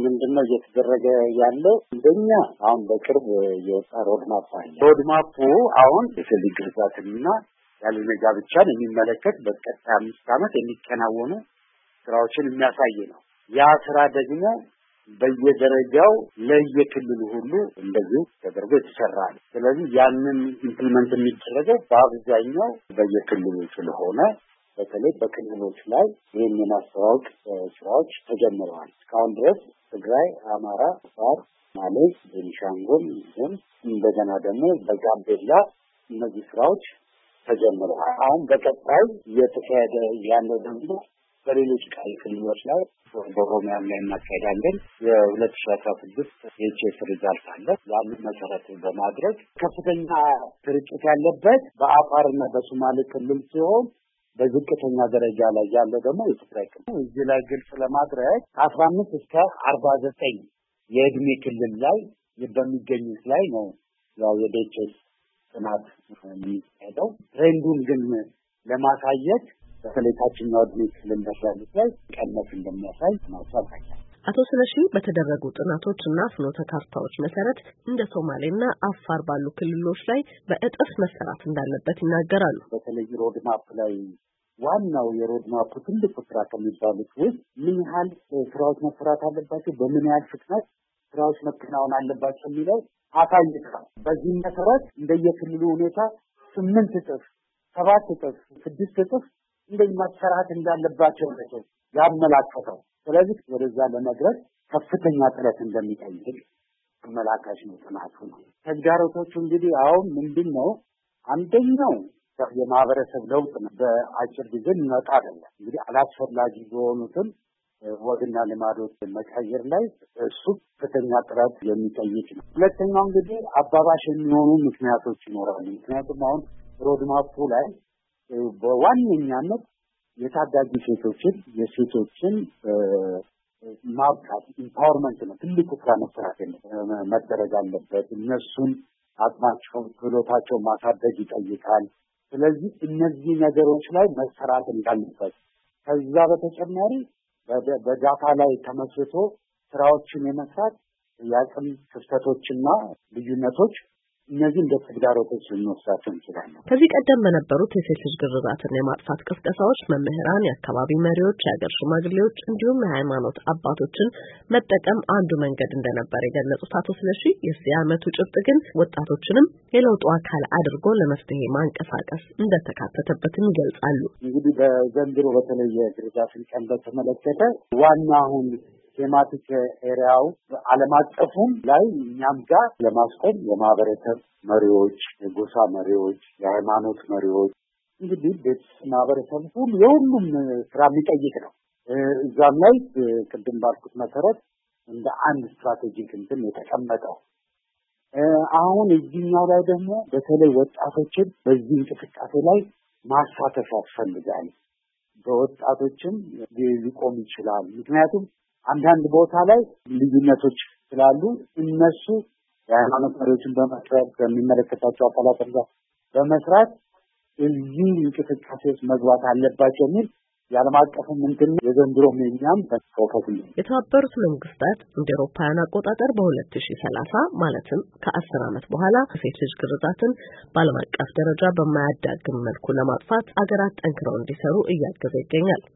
ምንድነው እየተደረገ ያለው? እንደኛ አሁን በቅርብ የወጣ ሮድማፕ አለ። ሮድማፑ አሁን የሴቶች ግርዛትና ያለ ጋብቻን የሚመለከት በቀጣይ 5 ዓመት የሚከናወኑ ስራዎችን የሚያሳይ ነው። ያ ስራ ደግሞ በየደረጃው ለየክልሉ ሁሉ እንደዚህ ተደርጎ ይሰራል። ስለዚህ ያንን ኢምፕሊመንት የሚደረገው በአብዛኛው በየክልሉ ስለሆነ በተለይ በክልሎች ላይ ይህን የማስተዋወቅ ስራዎች ተጀምረዋል። እስካሁን ድረስ ትግራይ፣ አማራ፣ አፋር፣ ማሌ፣ ቤኒሻንጉል እንደገና ደግሞ በጋምቤላ እነዚህ ስራዎች ተጀምረዋል። አሁን በቀጣይ እየተካሄደ ያለው ደግሞ በሌሎች ክልሎች ላይ በኦሮሚያ ላይ እናካሄዳለን። የ2016 የኤችኤስ ሪዛልት አለ። ያንን መሰረት በማድረግ ከፍተኛ ስርጭት ያለበት በአፋርና በሶማሌ ክልል ሲሆን በዝቅተኛ ደረጃ ላይ ያለው ደግሞ የትግራይ ክልል። እዚህ ላይ ግልጽ ለማድረግ 15 እስከ 49 የእድሜ ክልል ላይ በሚገኙት ላይ ነው ያው የኤችኤስ ጥናት የሚካሄደው። ትሬንዱን ግን ለማሳየት በተለይ ታችኛው እድሜ ክልል ላይ ቀነስ እንደሚያሳይ ማሳወቅ። አቶ ስለሺ በተደረጉ ጥናቶችና ፍኖተ ካርታዎች መሰረት እንደ ሶማሌና አፋር ባሉ ክልሎች ላይ በእጥፍ መሰራት እንዳለበት ይናገራሉ። በተለይ ሮድማፕ ላይ ዋናው የሮድማፕ ትልቁ ስራ ከሚባሉት ውስጥ ምን ያህል ስራዎች መሰራት አለባቸው፣ በምን ያህል ፍጥነት ስራዎች መከናወን አለባቸው የሚለው አሳይቷል። በዚህ መሰረት እንደየክልሉ ሁኔታ 8 እጥፍ፣ 7 እጥፍ፣ 6 እጥፍ እንደዚህ መሰራት እንዳለባቸው ነው ያመላከተው። ስለዚህ ወደዛ ለመድረስ ከፍተኛ ጥረት እንደሚጠይቅ አመላካሽ ነው ጥናቱ ነው። ተግዳሮቶቹ እንግዲህ አሁን ምንድነው? አንደኛው የማህበረሰብ ለውጥ ነው። በአጭር ጊዜ ሊመጣ አይደለም። እንግዲህ አላስፈላጊ የሆኑትን ወግና ልማዶች መቀየር ላይ እሱ ከፍተኛ ጥረት የሚጠይቅ ነው። ሁለተኛው እንግዲህ አባባሽ የሚሆኑ ምክንያቶች ይኖራሉ። ምክንያቱም አሁን ሮድማፑ ላይ በዋነኛነት የታዳጊ የሴቶችን ማብቃት ኢምፓወርመንት ነው ትልቁ ስራ መስራት መደረግ አለበት። እነሱን አቅማቸውን ክህሎታቸውን ማሳደግ ይጠይቃል። ስለዚህ እነዚህ ነገሮች ላይ መሰራት እንዳለበት፣ ከዛ በተጨማሪ በዳታ ላይ ተመስርቶ ስራዎችን የመስራት የአቅም ክፍተቶችና ልዩነቶች እነዚህ እንደ ተግዳሮቶች ልንወስዳቸው እንችላለን። ከዚህ ቀደም በነበሩት የሴት ልጅ ግርዛትን የማጥፋት ቅስቀሳዎች መምህራን፣ የአካባቢ መሪዎች፣ የሀገር ሽማግሌዎች እንዲሁም የሃይማኖት አባቶችን መጠቀም አንዱ መንገድ እንደነበር የገለጹት አቶ ስለሺ የዚህ ዓመቱ ጭብጥ ግን ወጣቶችንም የለውጡ አካል አድርጎ ለመፍትሄ ማንቀሳቀስ እንደተካተተበትም ይገልጻሉ። እንግዲህ በዘንድሮ በተለይ የግርዛትን ቀን በተመለከተ ዋና አሁን ቴማቲክ ኤሪያው ዓለም አቀፉም ላይ እኛም ጋር ለማስቆም የማህበረሰብ መሪዎች፣ የጎሳ መሪዎች፣ የሃይማኖት መሪዎች እንግዲህ ማህበረሰብ ሁሉ የሁሉም ስራ የሚጠይቅ ነው። እዛም ላይ ቅድም ባልኩት መሰረት እንደ አንድ ስትራቴጂክ እንትን የተቀመጠው አሁን እዚህኛው ላይ ደግሞ በተለይ ወጣቶችን በዚህ እንቅስቃሴ ላይ ማሳተፍ ያስፈልጋል። በወጣቶችም ሊቆም ይችላል። ምክንያቱም አንዳንድ ቦታ ላይ ልዩነቶች ስላሉ እነሱ የሃይማኖት መሪዎችን በመስራት በሚመለከታቸው አካላት ጋር በመስራት እዚህ እንቅስቃሴ ውስጥ መግባት አለባቸው የሚል የዓለም አቀፍ ምንትን የዘንድሮ ሜኛም ፎከስ ነው። የተባበሩት መንግስታት እንደ አውሮፓውያን አቆጣጠር በ2030 ማለትም ከ10 ዓመት በኋላ ሴት ልጅ ግርዛትን በዓለም አቀፍ ደረጃ በማያዳግም መልኩ ለማጥፋት አገራት ጠንክረው እንዲሰሩ እያገዘ ይገኛል።